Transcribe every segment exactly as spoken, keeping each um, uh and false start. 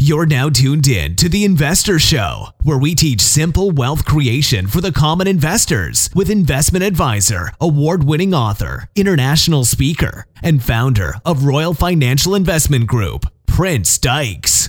You're now tuned in to The Investor Show, where we teach simple wealth creation for the common investors with investment advisor, award-winning author, international speaker, and founder of Royal Financial Investment Group, Prince Dykes.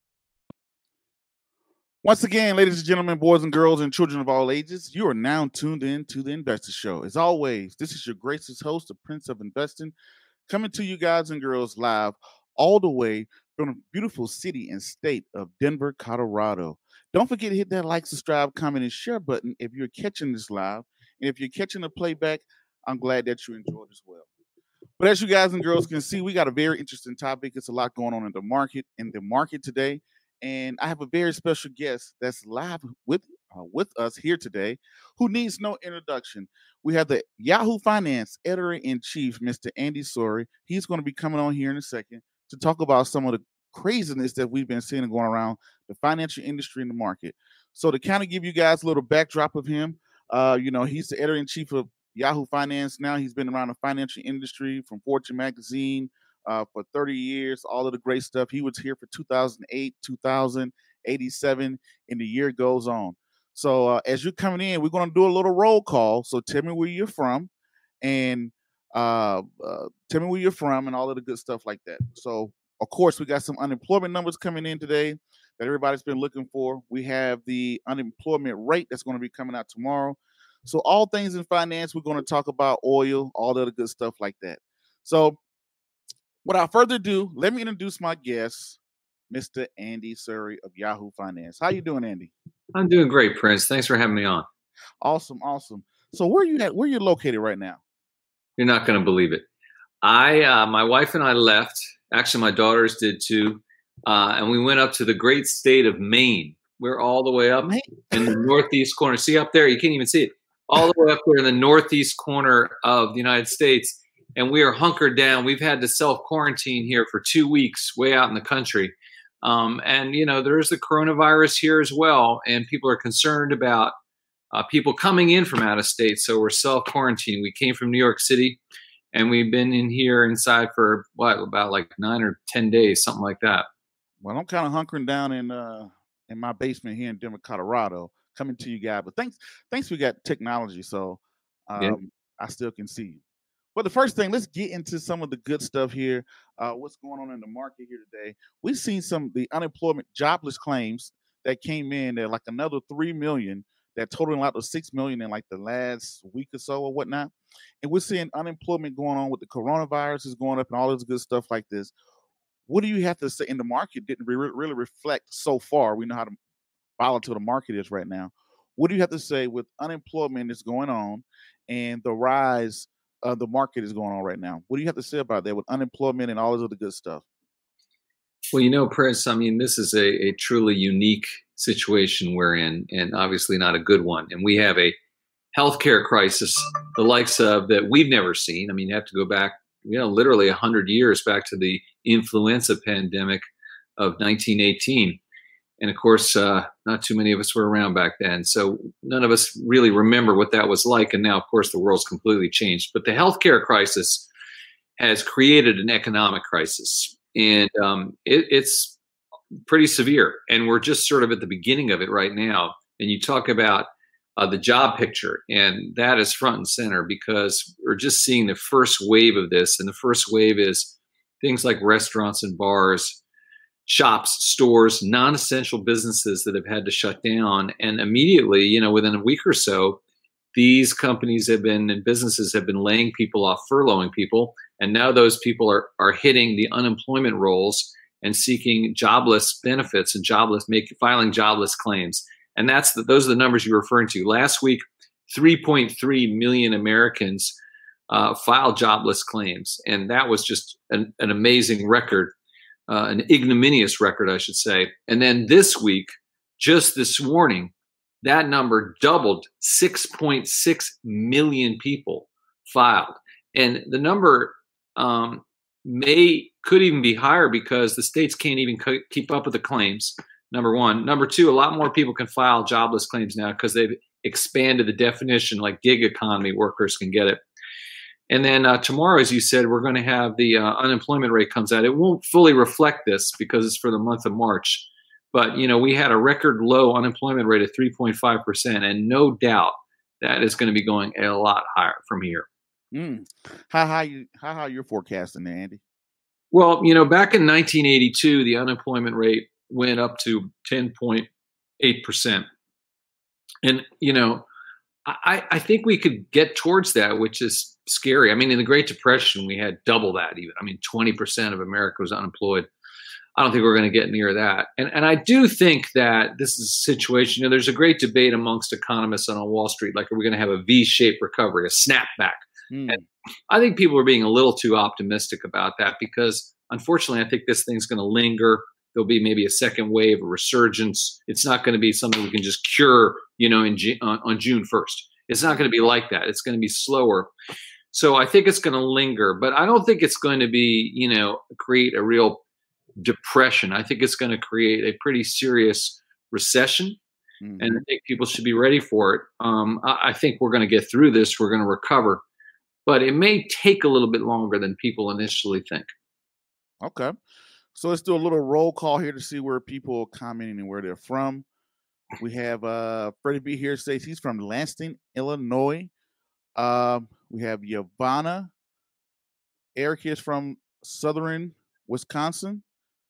Once again, ladies and gentlemen, boys and girls, and children of all ages, you are now tuned in to The Investor Show. As always, this is your gracious host, the Prince of Investing, coming to you guys and girls live all the way from the beautiful city and state of Denver, Colorado. Don't forget to hit that like, subscribe, comment, and share button if you're catching this live. And if you're catching the playback, I'm glad that you enjoyed as well. But as you guys and girls can see, we got a very interesting topic. It's a lot going on in the market, in the market today. And I have a very special guest that's live with uh, with us here today who needs no introduction. We have the Yahoo Finance Editor-in-Chief, Mister Andy Sory. He's going to be coming on here in a second to talk about some of the craziness that we've been seeing going around the financial industry and the market. So to kind of give you guys a little backdrop of him, uh, you know, he's the editor-in-chief of Yahoo Finance now. He's been around the financial industry from Fortune magazine uh, for thirty years, all of the great stuff. He was here for two thousand eight, two thousand, eighty-seven, and the year goes on. So uh, as you're coming in, we're going to do a little roll call. So tell me where you're from and uh, uh, tell me where you're from and all of the good stuff like that. So, of course, we got some unemployment numbers coming in today that everybody's been looking for. We have the unemployment rate that's going to be coming out tomorrow. So all things in finance, we're going to talk about oil, all the other good stuff like that. So without further ado, let me introduce my guest, Mister Andy Sory of Yahoo Finance. How you doing, Andy? I'm doing great, Prince. Thanks for having me on. Awesome, awesome. So where are you at? Where are you located right now? You're not going to believe it. I, uh, my wife and I left. Actually, my daughters did too. Uh, and we went up to the great state of Maine. We're all the way up Maine. in the northeast corner. See up there? You can't even see it. All the way up there in the northeast corner of the United States. And we are hunkered down. We've had to self-quarantine here for two weeks way out in the country. Um, and, you know, there's the coronavirus here as well. And people are concerned about uh, people coming in from out of state. So we're self-quarantining. We came from New York City. And we've been in here inside for, what, about like nine or ten days, something like that. Well, I'm kind of hunkering down in uh, in my basement here in Denver, Colorado, coming to you guys. But thanks, thanks we got technology, so um, yeah. I still can see you. But the first thing, let's get into some of the good stuff here. Uh, what's going on in the market here today? We've seen some of the unemployment jobless claims that came in. They're like another three million. That totaling out to six million in like the last week or so or whatnot. And we're seeing unemployment going on with the coronavirus is going up and all this good stuff like this. What do you have to say? In the market didn't re- really reflect so far. We know how volatile the market is right now. What do you have to say with unemployment is going on and the rise of the market is going on right now? What do you have to say about that with unemployment and all this other good stuff? Well, you know, Prince, I mean, this is a, a truly unique situation we're in, and obviously not a good one. And we have a healthcare crisis, the likes of that we've never seen. I mean, you have to go back, you know, literally one hundred years back to the influenza pandemic of nineteen eighteen. And of course, uh, not too many of us were around back then. So none of us really remember what that was like. And now, of course, the world's completely changed. But the healthcare crisis has created an economic crisis. And um, it, it's pretty severe. And we're just sort of at the beginning of it right now. And you talk about uh, the job picture, and that is front and center because we're just seeing the first wave of this. And the first wave is things like restaurants and bars, shops, stores, non-essential businesses that have had to shut down. And immediately, you know, within a week or so, these companies have been and businesses have been laying people off, furloughing people. And now those people are, are hitting the unemployment rolls and seeking jobless benefits and jobless, make, filing jobless claims. And that's the, those are the numbers you're referring to. Last week, three point three million Americans uh, filed jobless claims. And that was just an, an amazing record, uh, an ignominious record, I should say. And then this week, just this morning, that number doubled. Six point six million people filed. And the number um, may could even be higher because the states can't even co- keep up with the claims, number one. Number two, a lot more people can file jobless claims now because they've expanded the definition, like gig economy workers can get it. And then uh, tomorrow, as you said, we're going to have the uh, unemployment rate comes out. It won't fully reflect this because it's for the month of March. But, you know, we had a record low unemployment rate of three point five percent. And no doubt that is going to be going a lot higher from here. Mm. How high you how high you're forecasting there, Andy? Well, you know, back in nineteen eighty-two, the unemployment rate went up to ten point eight percent. And, you know, I, I think we could get towards that, which is scary. I mean, in the Great Depression, we had double that even. I mean, twenty percent of America was unemployed. I don't think we're going to get near that. And and I do think that this is a situation, you know, there's a great debate amongst economists on Wall Street, like, are we going to have a V-shaped recovery, a snapback? Mm. And I think people are being a little too optimistic about that because, unfortunately, I think this thing's going to linger. There'll be maybe a second wave, a resurgence. It's not going to be something we can just cure, you know, in G- on, on June first. It's not going to be like that. It's going to be slower. So I think it's going to linger, but I don't think it's going to be, you know, create a real depression. I think it's going to create a pretty serious recession, mm-hmm. and I think people should be ready for it. Um, I, I think we're going to get through this. We're going to recover, but it may take a little bit longer than people initially think. Okay. So let's do a little roll call here to see where people are commenting and where they're from. We have uh, Freddie B here says he's from Lansing, Illinois. Um, we have Yvonne. Eric is from Southern Wisconsin.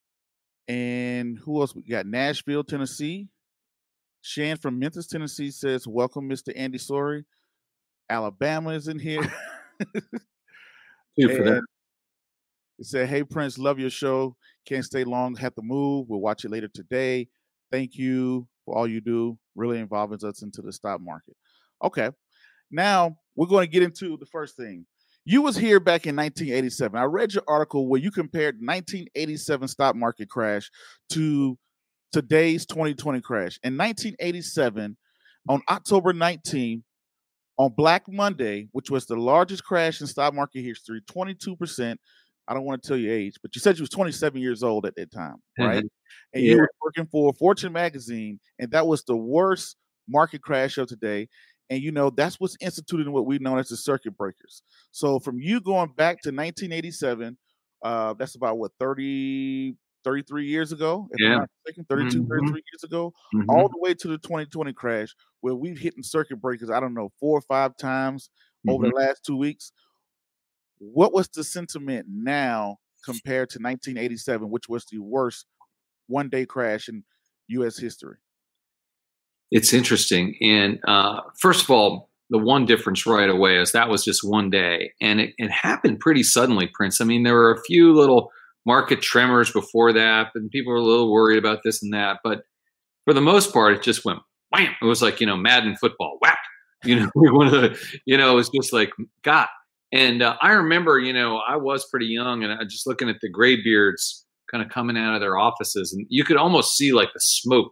And who else? We got Nashville, Tennessee. Shan from Memphis, Tennessee says, welcome, Mister Andy Sorey. Alabama is in here. You for that. It said, hey, Prince, love your show. Can't stay long, have to move. We'll watch it later today. Thank you for all you do. Really involves us into the stock market. Okay. Now we're going to get into the first thing. You was here back in nineteen eighty-seven. I read your article where you compared nineteen eighty-seven stock market crash to today's twenty twenty crash. In nineteen eighty-seven, on October nineteenth, on Black Monday, which was the largest crash in stock market history, twenty-two percent. I don't want to tell your age, but you said you was twenty-seven years old at that time, right? Mm-hmm. And yeah. You were working for Fortune magazine, and that was the worst market crash of today. And, you know, that's what's instituted in what we know as the circuit breakers. So from you going back to nineteen eighty-seven, uh, that's about, what, thirty, thirty-three years ago? If yeah. I'm not mistaken, thirty-two, mm-hmm. thirty-three years ago, mm-hmm. all the way to the twenty twenty crash, where we've hit circuit breakers, I don't know, four or five times mm-hmm. over the last two weeks. What was the sentiment now compared to nineteen eighty-seven, which was the worst one-day crash in U S history? It's interesting. And uh, first of all, the one difference right away is that was just one day. And it, it happened pretty suddenly, Prince. I mean, there were a few little market tremors before that, and people were a little worried about this and that. But for the most part, it just went wham. It was like, you know, Madden football, whap. You know, one of the, you know, it was just like, God. And uh, I remember, you know, I was pretty young, and I just looking at the graybeards kind of coming out of their offices, and you could almost see like the smoke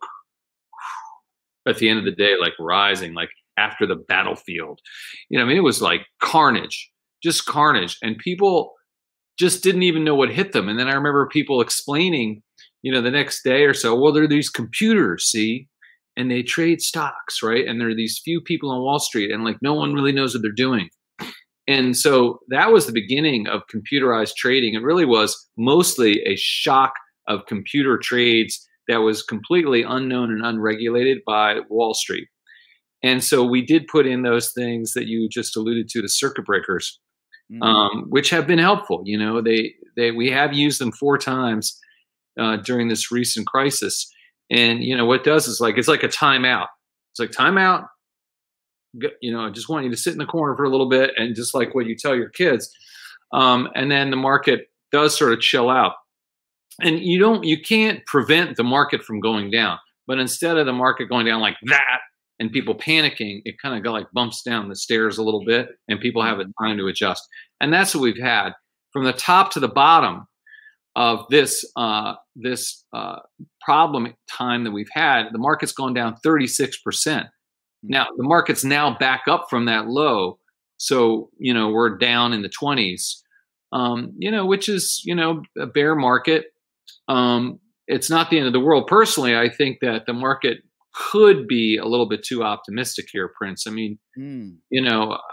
at the end of the day, like rising, like after the battlefield. You know, I mean, it was like carnage, just carnage. And people just didn't even know what hit them. And then I remember people explaining, you know, the next day or so, well, there are these computers, see, and they trade stocks, right? And there are these few people on Wall Street, and like no one really knows what they're doing. And so that was the beginning of computerized trading. It really was mostly a shock of computer trades that was completely unknown and unregulated by Wall Street. And so we did put in those things that you just alluded to, the circuit breakers, mm-hmm. um, which have been helpful. You know, they they we have used them four times uh, during this recent crisis. And, you know, what it does is like, it's like a timeout. It's like timeout. You know, I just want you to sit in the corner for a little bit, and just like what you tell your kids. Um, and then the market does sort of chill out. And you don't, you can't prevent the market from going down, but instead of the market going down like that and people panicking, it kind of go like bumps down the stairs a little bit, and people have a time to adjust. And that's what we've had from the top to the bottom of this uh, this uh, problem time that we've had. The market's gone down thirty-six percent. Now the market's now back up from that low, so you know we're down in the twenties. Um, you know, which is you know a bear market. Um, it's not the end of the world. Personally, I think that the market could be a little bit too optimistic here, Prince. I mean, mm. you know,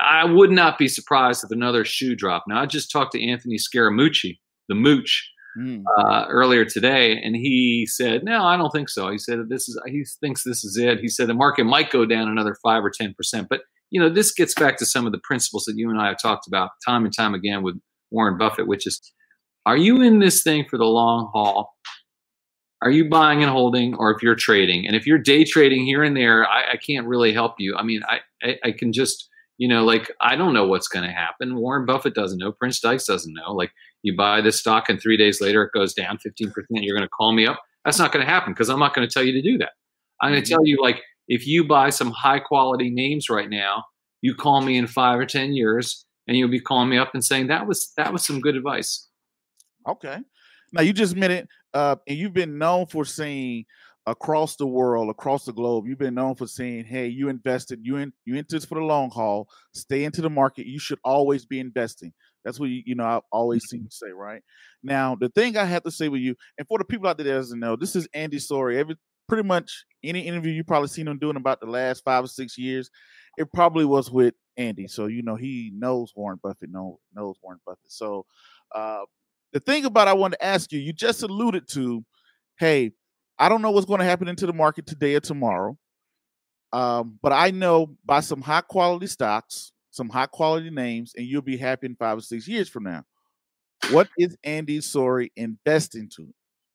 I would not be surprised if another shoe dropped. Now, I just talked to Anthony Scaramucci, the Mooch, mm. uh, earlier today, and he said, no, I don't think so. He said, this is, he thinks this is it. He said the market might go down another five or ten percent. But, you know, this gets back to some of the principles that you and I have talked about time and time again with Warren Buffett, which is, are you in this thing for the long haul? Are you buying and holding, or if you're trading? And if you're day trading here and there, I, I can't really help you. I mean, I, I, I can just, you know, like, I don't know what's going to happen. Warren Buffett doesn't know. Prince Dykes doesn't know. Like, you buy this stock and three days later it goes down fifteen percent. You're going to call me up. That's not going to happen because I'm not going to tell you to do that. I'm going to tell you, like, if you buy some high quality names right now, you call me in five or ten years and you'll be calling me up and saying that was, that was some good advice. Okay. Now, you just mentioned, uh, and you've been known for saying across the world, across the globe, you've been known for saying, hey, you invested, you in, you into this for the long haul, stay into the market. You should always be investing. That's what, you, you know, I've always seen you say, right? Now, the thing I have to say with you, and for the people out there that doesn't know, this is Andy Sorey. Every, pretty much any interview you probably seen him doing about the last five or six years, it probably was with Andy. So, you know, he knows Warren Buffett, know, knows Warren Buffett. So, uh, the thing about I wanted to ask you, you just alluded to, hey, I don't know what's going to happen into the market today or tomorrow, um, but I know buy some high quality stocks, some high quality names, and you'll be happy in five or six years from now. What is Andy Sorey investing to?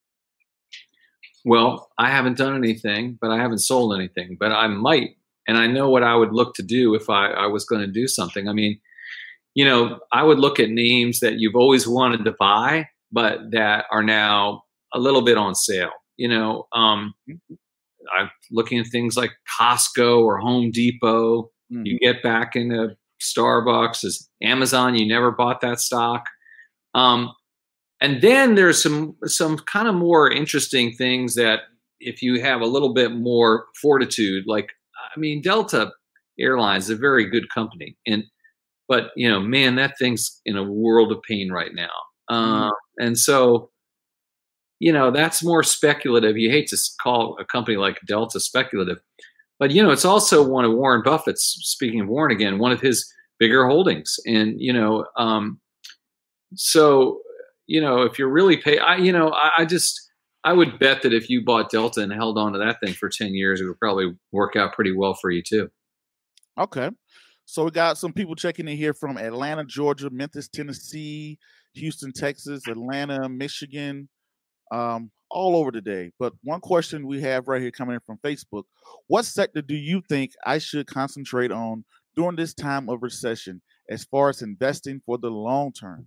Well, I haven't done anything, but I haven't sold anything, but I might, and I know what I would look to do if I, I was going to do something. I mean, you know, I would look at names that you've always wanted to buy, but that are now a little bit on sale. You know, um, I'm looking at things like Costco or Home Depot. Mm. You get back into Starbucks, as Amazon. You never bought that stock. Um, and then there's some some kind of more interesting things that if you have a little bit more fortitude, like, I mean, Delta Airlines is a very good company, and but, you know, man, that thing's in a world of pain right now. Uh, mm-hmm. And so, you know, that's more speculative. You hate to call a company like Delta speculative, but, you know, it's also one of Warren Buffett's, speaking of Warren again, one of his bigger holdings. And, you know, um, so, you know, if you're really pay, I, you know, I, I just, I would bet that if you bought Delta and held on to that thing for ten years, it would probably work out pretty well for you too. Okay. So we got some people checking in here from Atlanta, Georgia, Memphis, Tennessee, Houston, Texas, Atlanta, Michigan, um, all over today. But one question we have right here coming in from Facebook: what sector do you think I should concentrate on during this time of recession as far as investing for the long term?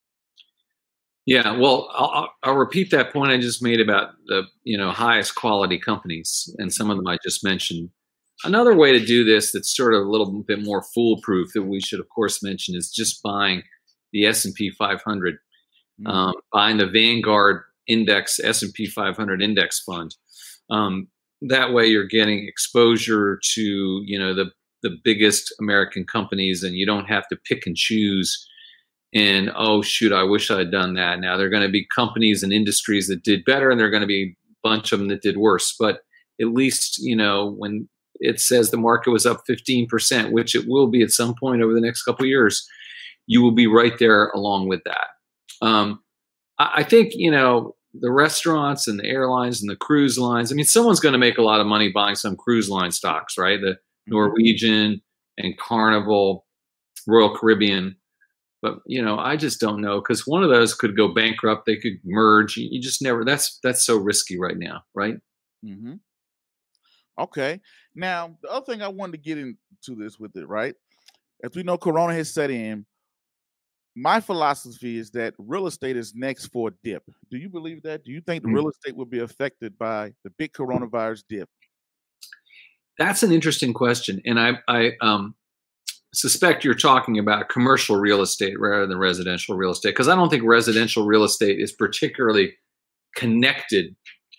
Yeah, well, I'll, I'll repeat that point I just made about the, you know, highest quality companies, and some of them I just mentioned. Another way to do this that's sort of a little bit more foolproof that we should, of course, mention is just buying the S and P five hundred, mm-hmm. um, buying the Vanguard Index S and P five hundred Index Fund. Um, that way you're getting exposure to, you know, the, the biggest American companies, and you don't have to pick and choose and, oh, shoot, I wish I had done that. Now, there are going to be companies and industries that did better, and there are going to be a bunch of them that did worse. But at least, you know, when it says the market was up fifteen percent, which it will be at some point over the next couple of years, you will be right there along with that. Um, I, I think, you know, the restaurants and the airlines and the cruise lines, I mean, someone's going to make a lot of money buying some cruise line stocks, right? The Norwegian and Carnival, Royal Caribbean. But, you know, I just don't know, because one of those could go bankrupt. They could merge. You, you just never, that's, that's so risky right now, right? Mm-hmm. Okay. Now, the other thing I wanted to get into this with it, right? As we know, Corona has set in. My philosophy is that real estate is next for a dip. Do you believe that? Do you think the mm-hmm. real estate will be affected by the big coronavirus dip? That's an interesting question. And I, I um, suspect you're talking about commercial real estate rather than residential real estate, because I don't think residential real estate is particularly connected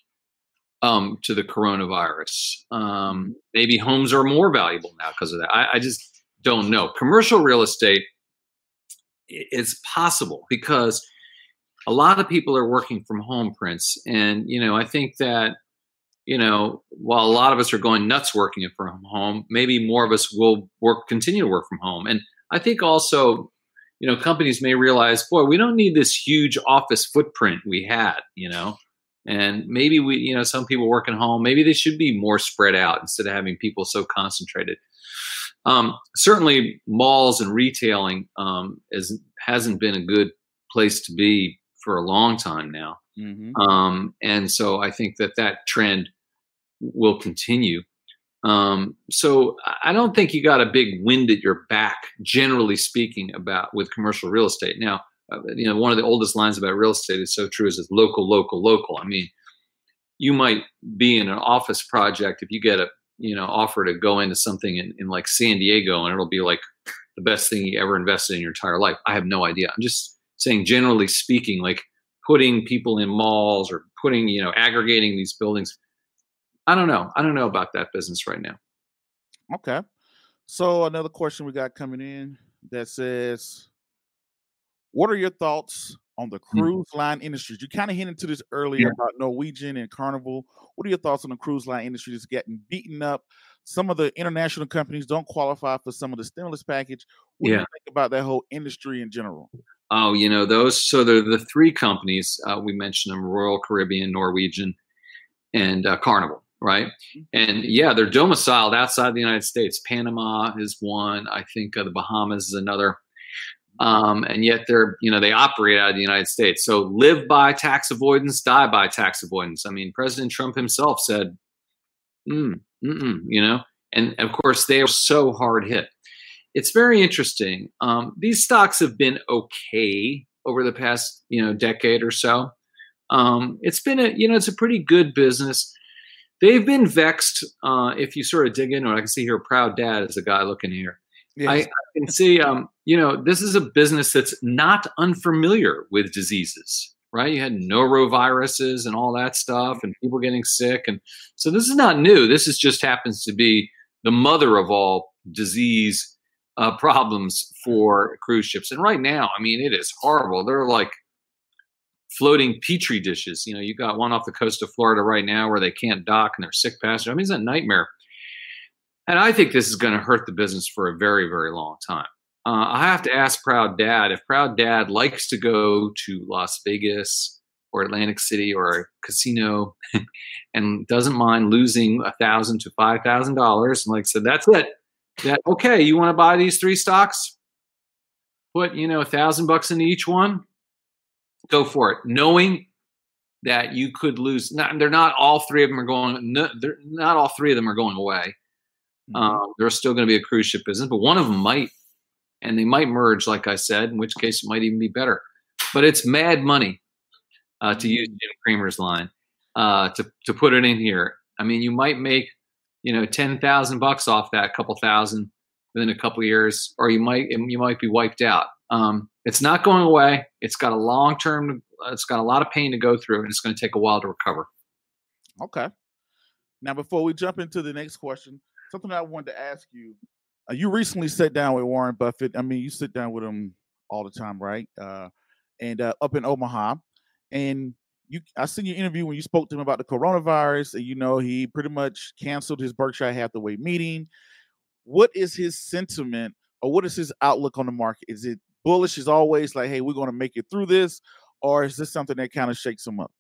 Um, to the coronavirus. Um, maybe homes are more valuable now because of that. I, I just don't know. Commercial real estate, it's possible because a lot of people are working from home, Prince. And, you know, I think that, you know, while a lot of us are going nuts working from home, maybe more of us will work, continue to work from home. And I think also, you know, companies may realize, boy, we don't need this huge office footprint we had, you know, and maybe we, you know, some people working home, maybe they should be more spread out instead of having people so concentrated. Um, certainly malls and retailing um, is, hasn't been a good place to be for a long time now. Mm-hmm. Um, and so I think that that trend will continue. Um, so I don't think you got a big wind at your back, generally speaking, about with commercial real estate. Now, uh, you know, one of the oldest lines about real estate is so true is it's local, local, local. I mean, you might be in an office project if you get a, you know, offer to go into something in, in like San Diego and it'll be like the best thing you ever invested in your entire life. I have no idea. I'm just saying, generally speaking, like putting people in malls or putting, you know, aggregating these buildings. I don't know. I don't know about that business right now. Okay. So another question we got coming in that says, what are your thoughts on the cruise mm-hmm. line industry? You kind of hinted to this earlier yeah. about Norwegian and Carnival. What are your thoughts on the cruise line industry that's getting beaten up? Some of the international companies don't qualify for some of the stimulus package. What yeah. do you think about that whole industry in general? Oh, you know, those, so they're the three companies, uh, we mentioned them, Royal Caribbean, Norwegian, and uh, Carnival. Right. And yeah, they're domiciled outside the United States. Panama is one. I think uh, the Bahamas is another. Um, and yet they're, you know, they operate out of the United States. So live by tax avoidance, die by tax avoidance. I mean, President Trump himself said, mm, mm-mm, you know, and of course they are so hard hit. It's very interesting. Um, these stocks have been okay over the past, you know, decade or so. Um, it's been a, you know, it's a pretty good business. They've been vexed. Uh, if you sort of dig into it, I can see here, Proud Dad is a guy looking here. Yes. I, I can see, um, you know, this is a business that's not unfamiliar with diseases, right? You had noroviruses and all that stuff and people getting sick. And so this is not new. This is just happens to be the mother of all disease uh, problems for cruise ships. And right now, I mean, it is horrible. They're like floating petri dishes. You know, you got one off the coast of Florida right now where they can't dock and they're sick passengers. I mean, it's a nightmare. And I think this is going to hurt the business for a very, very long time. Uh, I have to ask Proud Dad, if Proud Dad likes to go to Las Vegas or Atlantic City or a casino and doesn't mind losing a thousand to five thousand dollars, and like I said, that's it. That okay, you want to buy these three stocks? Put, you know, a thousand bucks into each one. Go for it, knowing that you could lose. Not, they're not all three of them are going. No, they're not all three of them are going away. Mm-hmm. Um, there's still going to be a cruise ship business, but one of them might, and they might merge, like I said, in which case it might even be better. But it's mad money uh, to use Jim Cramer's line uh, to to put it in here. I mean, you might make, you know, ten thousand bucks off that, couple thousand within a couple of years, or you might you might be wiped out. Um, it's not going away. It's got a long term. It's got a lot of pain to go through, and it's going to take a while to recover. Okay. Now, before we jump into the next question, something I wanted to ask you. Uh, you recently sat down with Warren Buffett. I mean, you sit down with him all the time, right? Uh, and uh, up in Omaha, and you, I seen your interview when you spoke to him about the coronavirus, and you know he pretty much canceled his Berkshire Hathaway meeting. What is his sentiment, or what is his outlook on the market? Is it bullish as always, like, hey, we're going to make it through this, or is this something that kind of shakes him up?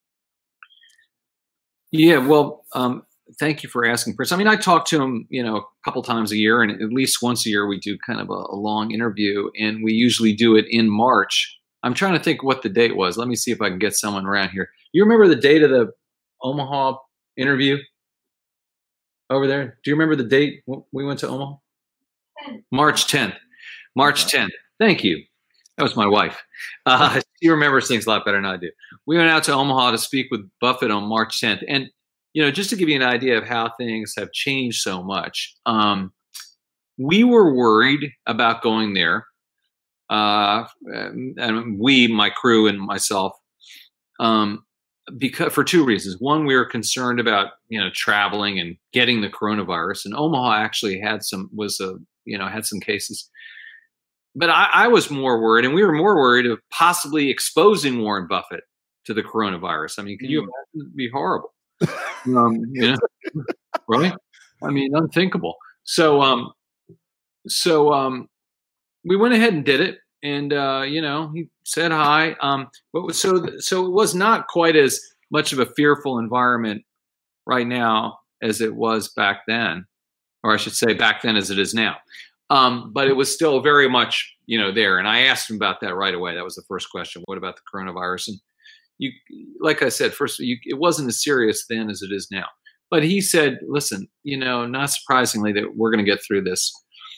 Yeah, well, um, thank you for asking, Chris. I mean, I talk to him, you know, a couple times a year, and at least once a year we do kind of a, a long interview, and we usually do it in March. I'm trying to think what the date was. Let me see if I can get someone around here. You remember the date of the Omaha interview over there? Do you remember the date we went to Omaha? March tenth. March tenth. Thank you. That was my wife. Uh, she remembers things a lot better than I do. We went out to Omaha to speak with Buffett on March tenth. And, you know, just to give you an idea of how things have changed so much, um, we were worried about going there. Uh, and we, my crew and myself, um, because for two reasons. One, we were concerned about, you know, traveling and getting the coronavirus. And Omaha actually had some, was a, you know, had some cases. But I, I was more worried, and we were more worried of possibly exposing Warren Buffett to the coronavirus. I mean, could you imagine? It'd be horrible. um, you know, right? I mean, unthinkable. So, um, so um, we went ahead and did it. And, uh, you know, he said hi. Um, but so, so it was not quite as much of a fearful environment right now as it was back then, or I should say back then as it is now. Um, but it was still very much, you know, there. And I asked him about that right away. That was the first question. What about the coronavirus? And you, like I said, first, you, it wasn't as serious then as it is now. But he said, listen, you know, not surprisingly that we're going to get through this.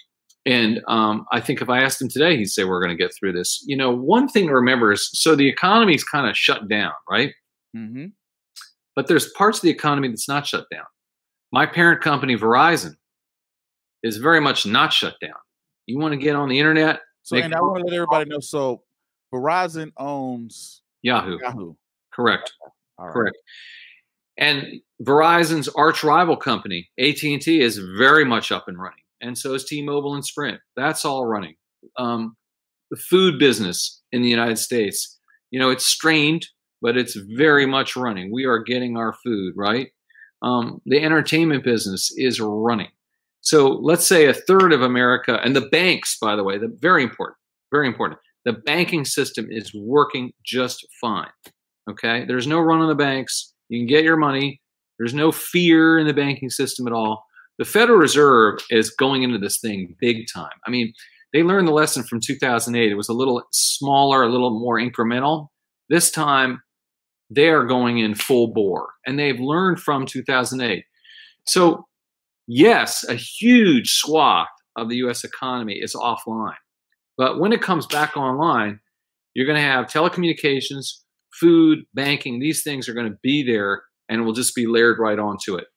And um, I think if I asked him today, he'd say we're going to get through this. You know, one thing to remember is, so the economy's kind of shut down, right? Mm-hmm. But there's parts of the economy that's not shut down. My parent company, Verizon, is very much not shut down. You want to get on the internet? So, and I want to let everybody know. So, Verizon owns Yahoo. Yahoo. Correct. All right. Correct. And Verizon's arch rival company, A T and T, is very much up and running. And so is T-Mobile and Sprint. That's all running. Um, the food business in the United States, you know, it's strained, but it's very much running. We are getting our food, right? Um, the entertainment business is running. So let's say a third of America, and the banks, by the way, the very important, very important. The banking system is working just fine. Okay, there's no run on the banks. You can get your money. There's no fear in the banking system at all. The Federal Reserve is going into this thing big time. I mean, they learned the lesson from two thousand eight. It was a little smaller, a little more incremental. This time, they are going in full bore, and they've learned from two thousand eight. So, yes, a huge swath of the U S economy is offline. But when it comes back online, you're going to have telecommunications, food, banking. These things are going to be there, and will just be layered right onto it.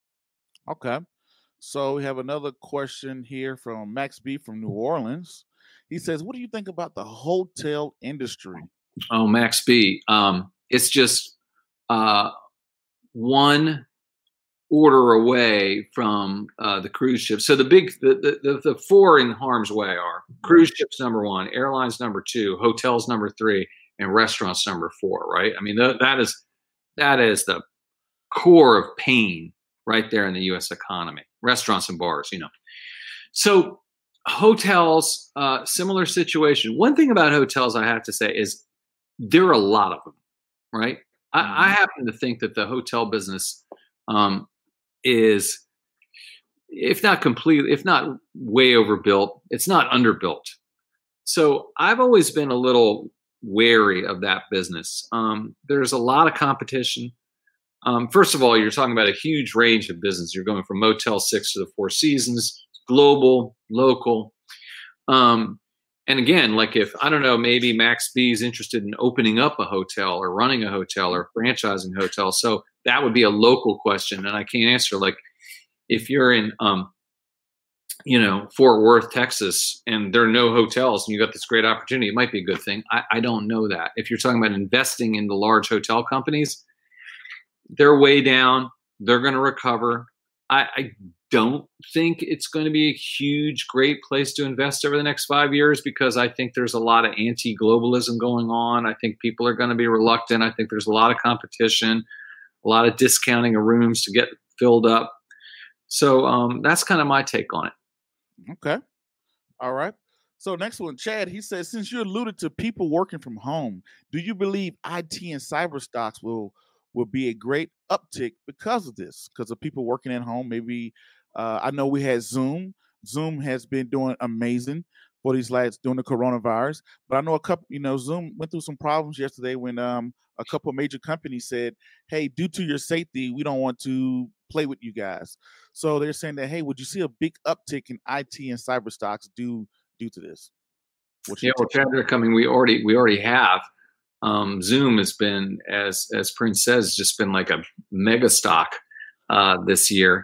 Okay. So we have another question here from Max B from New Orleans. He says, what do you think about the hotel industry? Oh, Max B. Um, it's just uh, one order away from uh, the cruise ships. So the big, the, the, the four in harm's way are cruise ships number one, airlines number two, hotels number three, and restaurants number four, right? I mean, th- that is that is the core of pain right there in the U S economy. Restaurants and bars, you know. So hotels, uh, similar situation. One thing about hotels I have to say is there are a lot of them, right? I, mm-hmm. I happen to think that the hotel business um, is, if not completely, if not way overbuilt, it's not underbuilt. So I've always been a little wary of that business. Um, there's a lot of competition. Um, first of all, you're talking about a huge range of business. You're going from Motel six to the Four Seasons, global, local. Um, and again, like if, I don't know, maybe Max B is interested in opening up a hotel or running a hotel or franchising a hotel. So that would be a local question. And I can't answer. Like if you're in, um, you know, Fort Worth, Texas, and there are no hotels and you got this great opportunity, it might be a good thing. I, I don't know that. If you're talking about investing in the large hotel companies, they're way down. They're going to recover. I, I don't think it's going to be a huge, great place to invest over the next five years because I think there's a lot of anti-globalism going on. I think people are going to be reluctant. I think there's a lot of competition, a lot of discounting of rooms to get filled up. So um, that's kind of my take on it. Okay. All right. So next one, Chad, he says, since you alluded to people working from home, do you believe I T and cyber stocks will will be a great uptick because of this, because of people working at home? Maybe uh, I know we had Zoom. Zoom has been doing amazing for these lads during the coronavirus, but I know a couple, you know, Zoom went through some problems yesterday when um, a couple of major companies said, hey, due to your safety, we don't want to play with you guys. So they're saying that, hey, would you see a big uptick in I T and cyber stocks due due to this? What's yeah, well, Chad, they're coming. We already we already have. Um, Zoom has been, as as Prince says, just been like a mega stock uh, this year.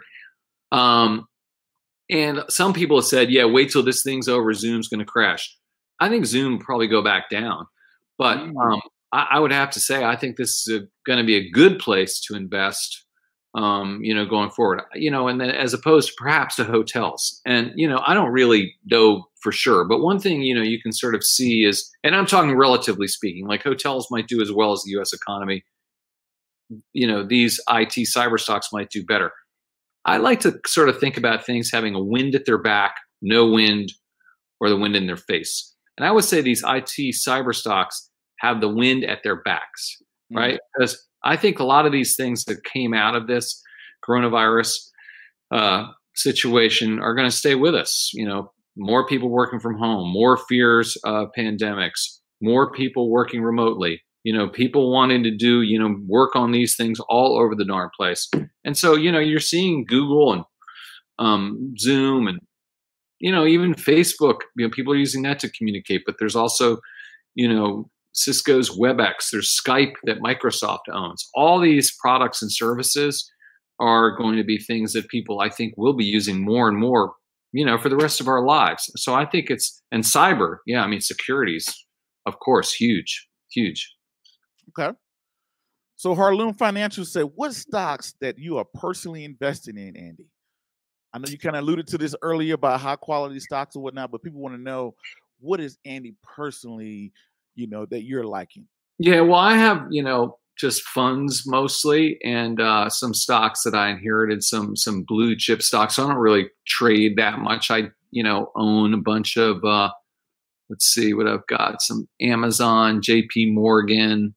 Um, and some people have said, yeah, wait till this thing's over. Zoom's going to crash. I think Zoom will probably go back down. But um, I, I would have to say, I think this is going to be a good place to invest, um, you know, going forward, you know, and then as opposed to perhaps to hotels. And, you know, I don't really know for sure. But one thing, you know, you can sort of see is, and I'm talking relatively speaking, like hotels might do as well as the U S economy. You know, these I T cyber stocks might do better. I like to sort of think about things having a wind at their back, no wind, or the wind in their face. And I would say these I T cyber stocks have the wind at their backs, right? Mm-hmm. Because I think a lot of these things that came out of this coronavirus uh, situation are going to stay with us. You know, more people working from home, more fears of pandemics, more people working remotely, you know, people wanting to do, you know, work on these things all over the darn place. And so, you know, you're seeing Google and um, Zoom and, you know, even Facebook, you know, people are using that to communicate, but there's also, you know, Cisco's WebEx, there's Skype that Microsoft owns. All these products and services are going to be things that people, I think, will be using more and more, you know, for the rest of our lives. So I think it's, and cyber, yeah, I mean, securities, of course, huge, huge. Okay. So Harloon Financial said, what stocks that you are personally investing in, Andy? I know you kind of alluded to this earlier about high quality stocks or whatnot, but people want to know, what is Andy personally, you know, that you're liking? Yeah, well, I have, you know, just funds mostly, and uh, some stocks that I inherited, some some blue chip stocks. So I don't really trade that much. I, you know, own a bunch of, uh, let's see what I've got, some Amazon, J P Morgan,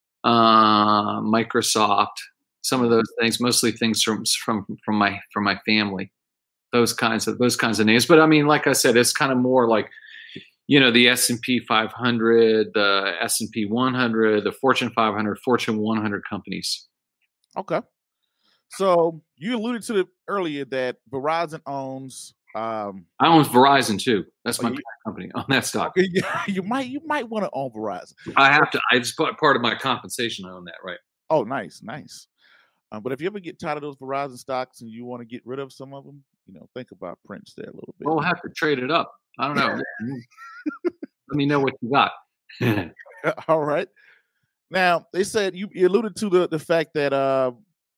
uh, Microsoft, some of those things, mostly things from from from my from my family, those kinds of those kinds of names. But I mean, like I said, it's kind of more like, you know, the S and P five hundred, the S and P one hundred, the Fortune five hundred, Fortune one hundred companies. Okay. So you alluded to it earlier that Verizon owns. Um, I own Verizon too. That's my oh, you, company on that stock. Okay, yeah, you might you might want to own Verizon. I have to. It's part of my compensation. I own that, right? Oh, nice, nice. Um, but if you ever get tired of those Verizon stocks and you want to get rid of some of them, you know, think about Prince there a little bit. Well, we'll have to trade it up. I don't know. Let me know what you got. All right. Now, they said you, you alluded to the, the fact that uh,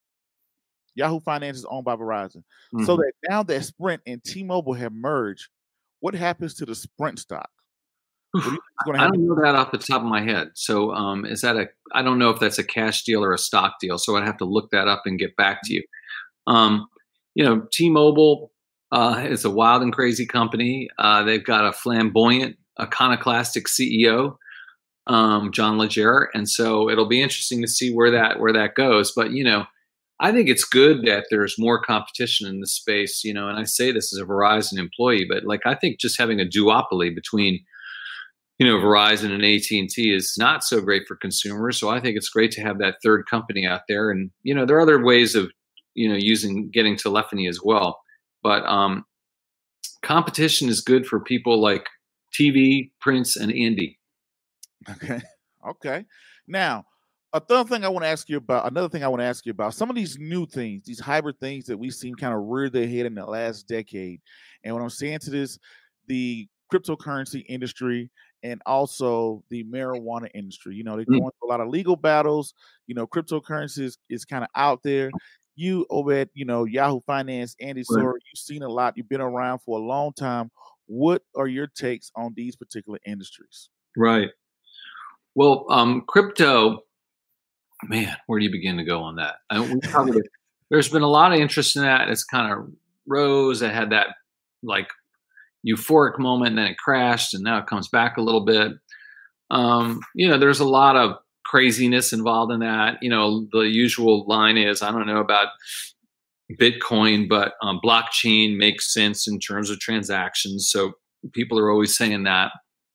Yahoo Finance is owned by Verizon. Mm-hmm. So that now that Sprint and T-Mobile have merged, what happens to the Sprint stock? I don't know that off the top of my head. So um, is that a, I don't know if that's a cash deal or a stock deal. So I'd have to look that up and get back to you. Um, you know, T-Mobile uh, is a wild and crazy company. Uh, they've got a flamboyant, iconoclastic C E O, um, John Legere. And so it'll be interesting to see where that, where that goes. But, you know, I think it's good that there's more competition in this space, you know, and I say this as a Verizon employee, but like, I think just having a duopoly between, you know, Verizon and A T and T is not so great for consumers. So I think it's great to have that third company out there. And, you know, there are other ways of, you know, using, getting telephony as well. But um, competition is good for people like T V, Prince, and Andy. Okay. Okay. Now, a third thing I want to ask you about, another thing I want to ask you about, some of these new things, these hybrid things that we've seen kind of rear their head in the last decade. And what I'm saying to this, the cryptocurrency industry and also the marijuana industry, you know, they're going through a lot of legal battles. You know, cryptocurrency is, is kind of out there. You over at, you know, Yahoo Finance, Andy Sora, right. You've seen a lot. You've been around for a long time. What are your takes on these particular industries? Right. Well, um, crypto, man, where do you begin to go on that? I, we probably, there's been a lot of interest in that. It's kind of rose. It had that like euphoric moment, and then it crashed, and now it comes back a little bit. Um, you know, there's a lot of craziness involved in that. You know, the usual line is, I don't know about Bitcoin, but um, blockchain makes sense in terms of transactions. So people are always saying that.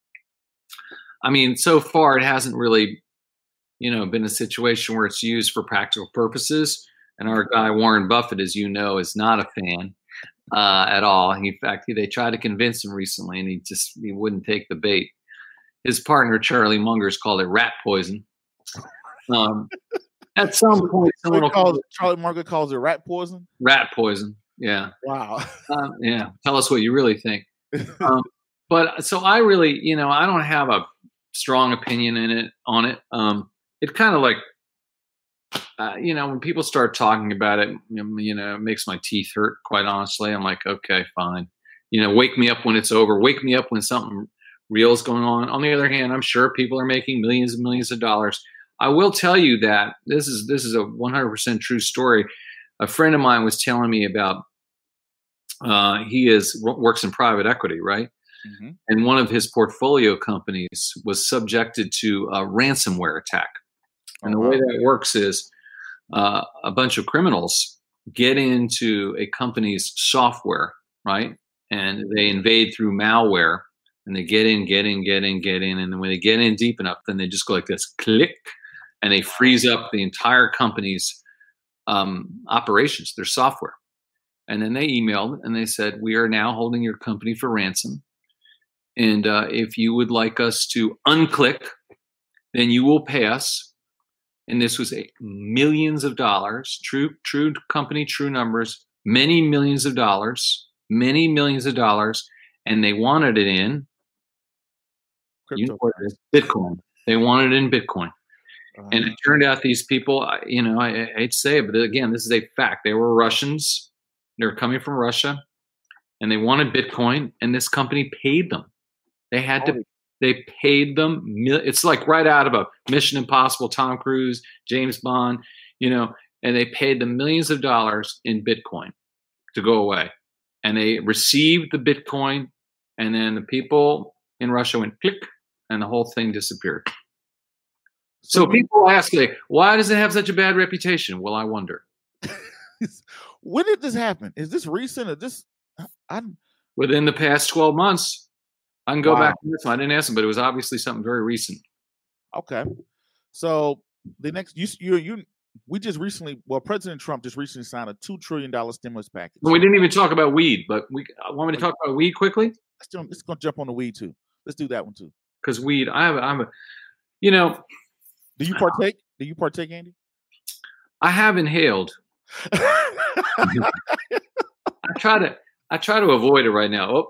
I mean, so far it hasn't really, you know, been a situation where it's used for practical purposes. And our guy, Warren Buffett, as you know, is not a fan uh, at all. In fact, they tried to convince him recently, and he just he wouldn't take the bait. His partner, Charlie Munger's called it rat poison. Um, at some point, someone will call it, Charlie Munger calls it rat poison? Rat poison, yeah. Wow. um, yeah, tell us what you really think. Um, but so I really, you know, I don't have a strong opinion in it on it. Um, it kind of like, uh, you know, when people start talking about it, you know, it makes my teeth hurt, quite honestly. I'm like, okay, fine. You know, wake me up when it's over. Wake me up when something real is going on. On the other hand, I'm sure people are making millions and millions of dollars. I will tell you that this is this is a one hundred percent true story. A friend of mine was telling me about, uh, he is works in private equity, right? Mm-hmm. And one of his portfolio companies was subjected to a ransomware attack. And Oh, the way wow. that works is uh, a bunch of criminals get into a company's software, right? And they invade through malware, and they get in, get in, get in, get in. And then when they get in deep enough, then they just go like this, click, and they freeze up the entire company's um, operations, their software. And then they emailed and they said, we are now holding your company for ransom. And uh, if you would like us to unclick, then you will pay us. And this was a millions of dollars, true, true company, true numbers, many millions of dollars, many millions of dollars. And they wanted it in you know what it is, Bitcoin. They wanted it in Bitcoin. Uh, and it turned out these people, you know, I, I hate to say it, but again, this is a fact. They were Russians. They were coming from Russia, and they wanted Bitcoin, and this company paid them. They had to, they paid them. It's like right out of a Mission Impossible, Tom Cruise, James Bond, you know, and they paid them millions of dollars in Bitcoin to go away. And they received the Bitcoin, and then the people in Russia went click, and the whole thing disappeared. So, so people ask, like, why does it have such a bad reputation? Well, I wonder. When did this happen? Is this recent or this? I, Within the past twelve months. I can go wow. back to this one. I didn't ask him, but it was obviously something very recent. Okay. So the next, you, you, you, we just recently, well, President Trump just recently signed a two trillion dollars stimulus package. Well, we didn't even talk about weed, but we want me to talk about weed quickly? Let's, do, let's go jump on the weed too. Let's do that one too. Because weed, I have, I'm a, you know. Do you partake? Do you partake, Andy? I have inhaled. I try to, I try to avoid it right now. Oh.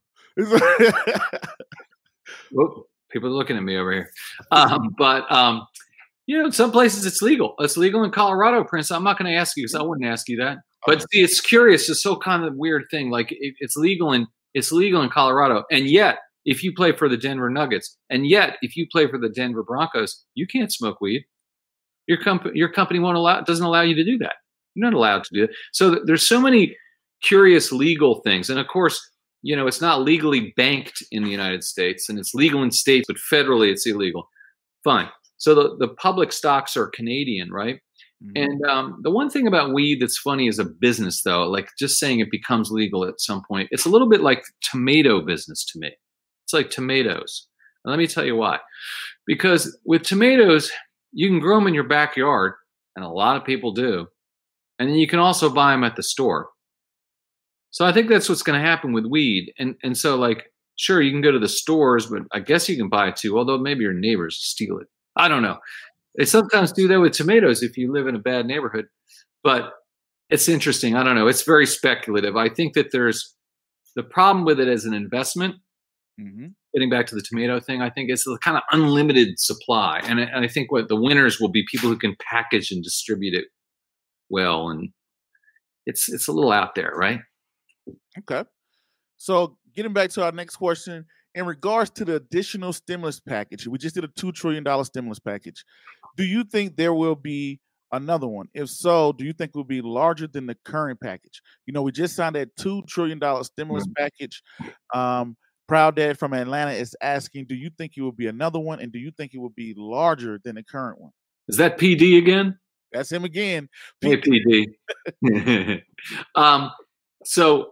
Whoop, people are looking at me over here. Um, but, um, you know, in some places it's legal. It's legal in Colorado, Prince. I'm not going to ask you because I wouldn't ask you that. But see, it's curious. It's so kind of weird thing. Like it, it's legal in it's legal in Colorado, and yet if you play for the Denver Nuggets, and yet if you play for the Denver Broncos, you can't smoke weed. Your company your company won't allow doesn't allow you to do that. You're not allowed to do it. So th- there's so many curious legal things, and of course, you know, it's not legally banked in the United States, and it's legal in states, but federally it's illegal. Fine. So the, the public stocks are Canadian, right? Mm-hmm. And um, the one thing about weed that's funny is a business, though, like just saying it becomes legal at some point, it's a little bit like tomato business to me. It's like tomatoes. And let me tell you why. Because with tomatoes, you can grow them in your backyard, and a lot of people do. And then you can also buy them at the store. So I think that's what's going to happen with weed. And and so, like, sure, you can go to the stores, but I guess you can buy it too, although maybe your neighbors steal it. I don't know. They sometimes do that with tomatoes if you live in a bad neighborhood. But it's interesting. I don't know. It's very speculative. I think that there's the problem with it as an investment. Mm-hmm. Getting back to the tomato thing, I think it's a kind of unlimited supply. And I, and I think what the winners will be people who can package and distribute it well. And it's it's a little out there, right? Okay. So getting back to our next question, in regards to the additional stimulus package, we just did a two trillion dollars stimulus package. Do you think there will be another one? If so, do you think it will be larger than the current package? You know, we just signed that two trillion dollars stimulus mm-hmm. package. Um, Proud Dad from Atlanta is asking, do you think it will be another one? And do you think it will be larger than the current one? Is that P D again? That's him again. Hey, P D. um, so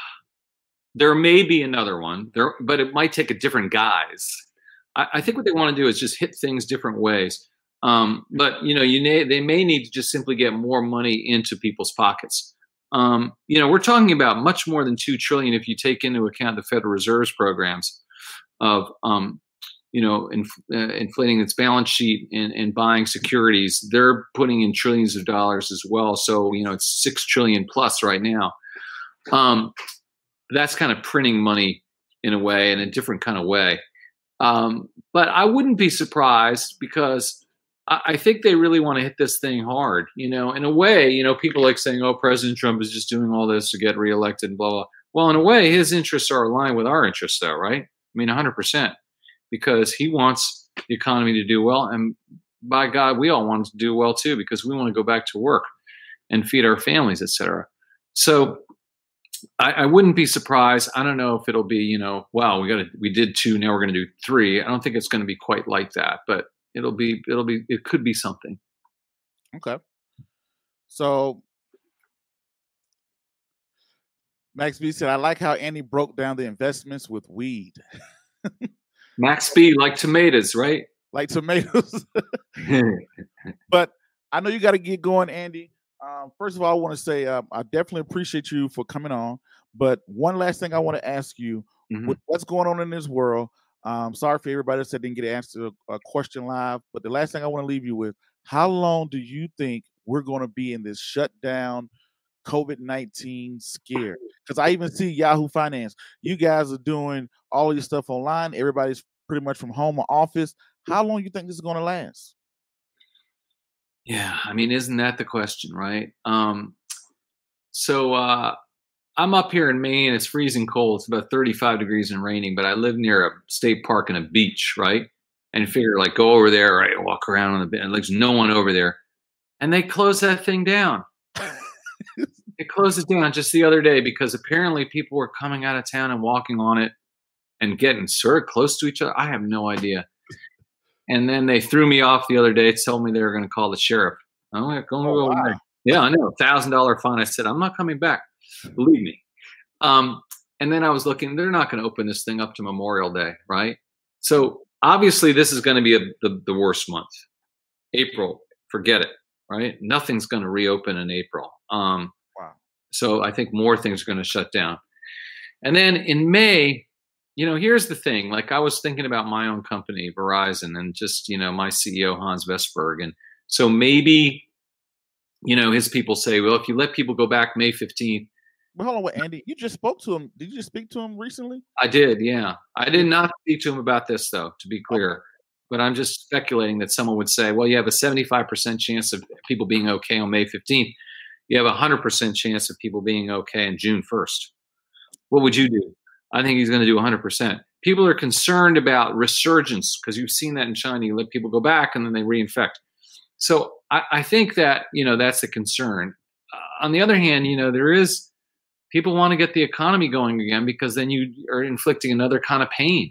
there may be another one there, but it might take a different guise. I, I think what they want to do is just hit things different ways. Um, but you know, you may, they may need to just simply get more money into people's pockets. Um, you know, we're talking about much more than two trillion if you take into account the Federal Reserve's programs of, um, you know, inf- uh, inflating its balance sheet and, and buying securities. They're putting in trillions of dollars as well. So, you know, it's six trillion plus right now. Um, that's kind of printing money in a way, in a different kind of way. Um, but I wouldn't be surprised because I, I think they really want to hit this thing hard. You know, in a way, you know, people like saying, oh, President Trump is just doing all this to get reelected and blah, blah. Well, in a way, his interests are aligned with our interests, though, right? I mean, one hundred percent. Because he wants the economy to do well. And by God, we all want it to do well, too, because we want to go back to work and feed our families, et cetera. So I, I wouldn't be surprised. I don't know if it'll be, you know, wow, we got to, we did two, now we're going to do three. I don't think it's going to be quite like that, but it'll be, it'll be, it could be something. Okay. So Max B said, I like how Andy broke down the investments with weed. Max B, like tomatoes, right? Like tomatoes. But I know you got to get going, Andy. Um, first of all, I want to say um, I definitely appreciate you for coming on. But one last thing I want to ask you, Mhm. with what's going on in this world, um, sorry for everybody that said didn't get to answer a, a question live, but the last thing I want to leave you with, how long do you think we're going to be in this shutdown COVID nineteen scare? Because I even see Yahoo Finance. You guys are doing all of your stuff online. Everybody's pretty much from home or office. How long do you think this is going to last? Yeah, I mean, isn't that the question, right? Um, so uh, I'm up here in Maine. It's freezing cold. It's about thirty-five degrees and raining, but I live near a state park and a beach, right? And figure like go over there, right? Walk around on the beach. And there's no one over there, and they close that thing down. They closed it down just the other day because apparently people were coming out of town and walking on it and getting sort of close to each other. I have no idea. And then they threw me off the other day, told me they were going to call the sheriff. I'm like, go Oh, away. wow. Yeah, I know, thousand dollar fine. I said, I'm not coming back. Believe me. Um, and then I was looking. They're not going to open this thing up to Memorial Day, right? So obviously, this is going to be a, the the worst month. April, forget it, right? Nothing's going to reopen in April. Um, Wow. so I think more things are going to shut down. And then in May, you know, here's the thing. Like I was thinking about my own company, Verizon, and just, you know, my C E O, Hans Vestberg. And so maybe, you know, his people say, well, if you let people go back May fifteenth. But hold on, wait, Andy, you just spoke to him. Did you just speak to him recently? I did, yeah. I did not speak to him about this, though, to be clear. Okay. But I'm just speculating that someone would say, well, you have a seventy-five percent chance of people being okay on May fifteenth. You have a one hundred percent chance of people being okay on June first. What would you do? I think he's going to do one hundred percent. People are concerned about resurgence because you've seen that in China. You let people go back and then they reinfect. So I, I think that, you know, that's a concern. Uh, on the other hand, you know, there is people want to get the economy going again because then you are inflicting another kind of pain.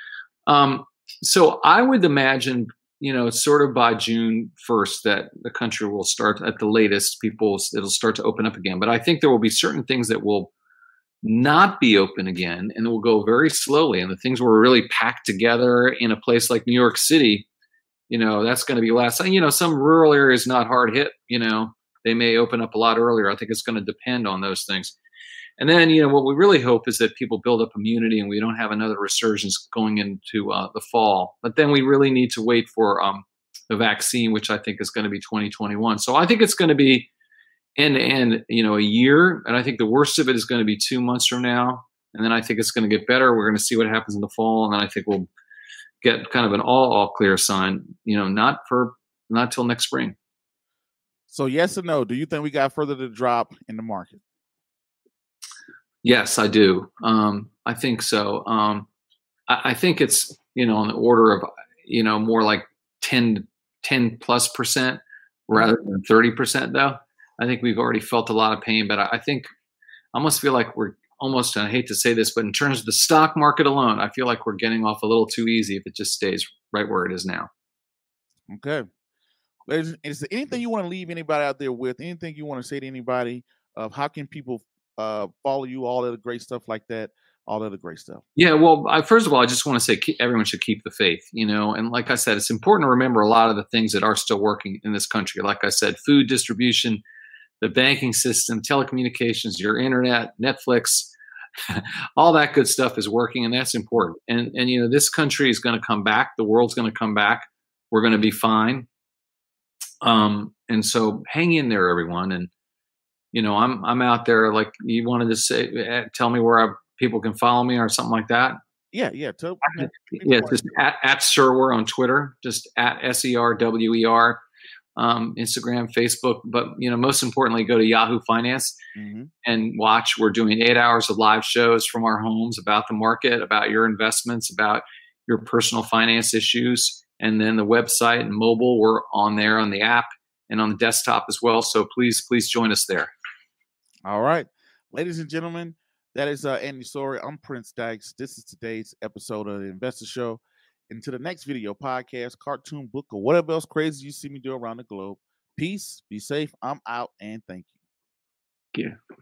Um, so I would imagine, you know, sort of by June first that the country will start at the latest, people, it'll start to open up again. But I think there will be certain things that will not be open again and it will go very slowly. And the things were really packed together in a place like New York City, you know, that's going to be last. You know, some rural areas not hard hit, you know, they may open up a lot earlier. I think it's going to depend on those things. And then, you know, what we really hope is that people build up immunity and we don't have another resurgence going into uh, the fall. But then we really need to wait for um, the vaccine, which I think is going to be twenty twenty-one. So I think it's going to be end to end, you know, a year. And I think the worst of it is going to be two months from now. And then I think it's going to get better. We're going to see what happens in the fall. And then I think we'll get kind of an all, all clear sign, you know, not for, not till next spring. So yes or no, do you think we got further to drop in the market? Yes, I do. Um, I think so. Um, I, I think it's, you know, on the order of, you know, more like ten, ten plus percent rather than thirty percent though. I think we've already felt a lot of pain, but I, I think I almost feel like we're almost, and I hate to say this, but in terms of the stock market alone, I feel like we're getting off a little too easy if it just stays right where it is now. Okay. Is, is there anything you want to leave anybody out there with? Anything you want to say to anybody of how can people uh, follow you, all of the great stuff like that, all of the great stuff? Yeah, well, I, first of all, I just want to say keep, everyone should keep the faith, you know, and like I said, it's important to remember a lot of the things that are still working in this country. Like I said, food distribution, the banking system, telecommunications, your internet, Netflix, all that good stuff is working, and that's important. And, and you know, this country is going to come back. The world's going to come back. We're going to be fine. Um, and so hang in there, everyone. And, you know, I'm, I'm out there. Like you wanted to say, tell me where I, people can follow me or something like that. Yeah. Yeah. Tell, yeah. It's just at, at Serwer on Twitter, just at S E R W E R, um, Instagram, Facebook. But, you know, most importantly, go to Yahoo Finance mm-hmm. and watch. We're doing eight hours of live shows from our homes about the market, about your investments, about your personal finance issues. And then the website and mobile, we're on there on the app and on the desktop as well. So please, please join us there. All right. Ladies and gentlemen, that is uh, Andy Sorey. I'm Prince Dykes. This is today's episode of the Investor Show. Until the next video, podcast, cartoon, book, or whatever else crazy you see me do around the globe. Peace, be safe. I'm out, and thank you. Yeah.